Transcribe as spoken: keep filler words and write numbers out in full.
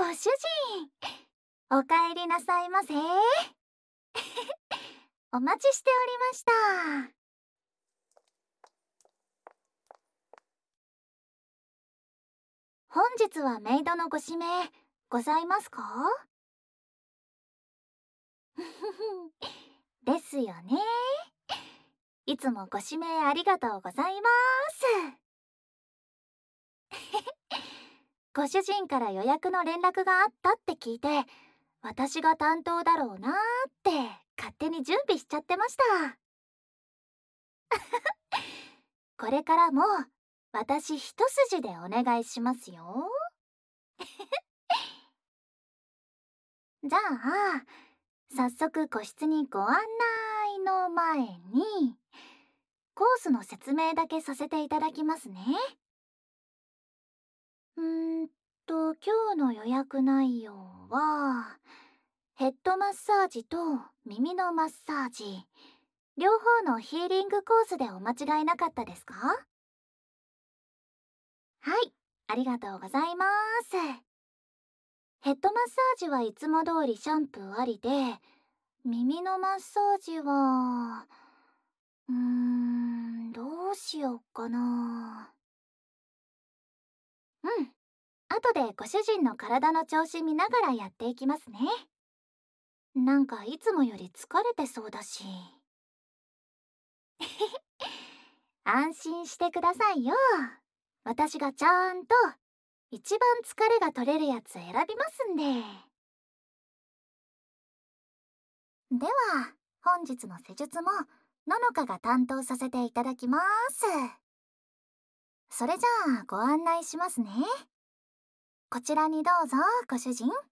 主人、おかえりなさいませ。お待ちしておりました。本日はメイドのご指名ございますか？ですよね。いつもご指名ありがとうございます。ご主人から予約の連絡があったって聞いて、私が担当だろうなーって勝手に準備しちゃってました。これからも私一筋でお願いしますよ。じゃあ早速個室にご案内の前にコースの説明だけさせていただきますね。うーんと今日の予約内容はヘッドマッサージと耳のマッサージ、両方のヒーリングコースでお間違いなかったですか？はい、ありがとうございます。ヘッドマッサージはいつも通りシャンプーありで、耳のマッサージはうーんどうしようかな。うん、後でご主人の体の調子見ながらやっていきますね。なんかいつもより疲れてそうだし。安心してくださいよ。私がちゃんと一番疲れが取れるやつ選びますんで。では本日の施術もののかが担当させていただきます。それじゃあご案内しますね。こちらにどうぞご主人。